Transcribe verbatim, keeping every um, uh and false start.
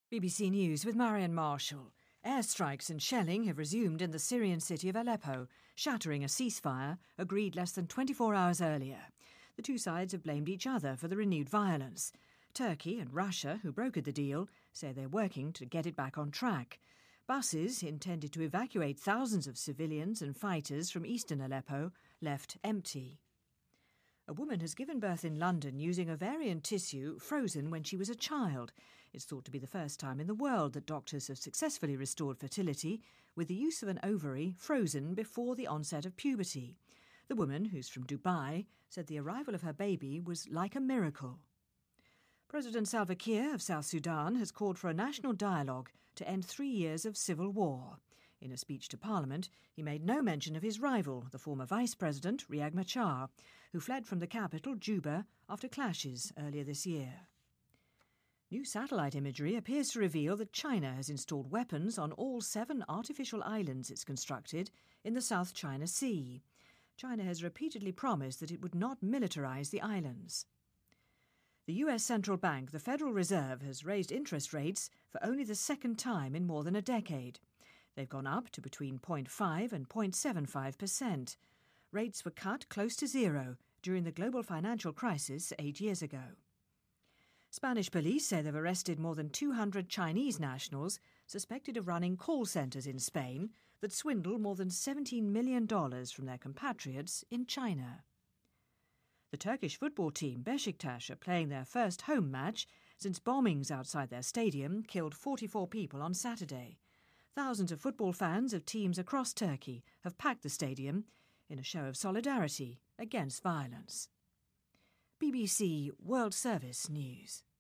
B B C News with Marian Marshall. Airstrikes and shelling have resumed in the Syrian city of Aleppo, shattering a ceasefire agreed less than twenty-four hours earlier. The two sides have blamed each other for the renewed violence. Turkey and Russia, who brokered the deal, say they're working to get it back on track. Buses intended to evacuate thousands of civilians and fighters from eastern Aleppo left empty. A woman has given birth in London using ovarian tissue frozen when she was a child. It's thought to be the first time in the world that doctors have successfully restored fertility with the use of an ovary frozen before the onset of puberty. The woman, who's from Dubai, said the arrival of her baby was like a miracle. President Salva Kiir of South Sudan has called for a national dialogue to end three years of civil war. In a speech to Parliament, he made no mention of his rival, the former Vice President, Riek Machar, who fled from the capital, Juba, after clashes earlier this year. New satellite imagery appears to reveal that China has installed weapons on all seven artificial islands it's constructed in the South China Sea. China has repeatedly promised that it would not militarize the islands. The U S Central Bank, the Federal Reserve, has raised interest rates for only the second time in more than a decade. They've gone up to between zero point five and zero point seven five percent. Rates were cut close to zero during the global financial crisis eight years ago. Spanish police say they've arrested more than two hundred Chinese nationals suspected of running call centres in Spain that swindle more than seventeen million dollars from their compatriots in China. The Turkish football team Beşiktaş are playing their first home match since bombings outside their stadium killed forty-four people on Saturday. Thousands of football fans of teams across Turkey have packed the stadium in a show of solidarity against violence. B B C World Service News.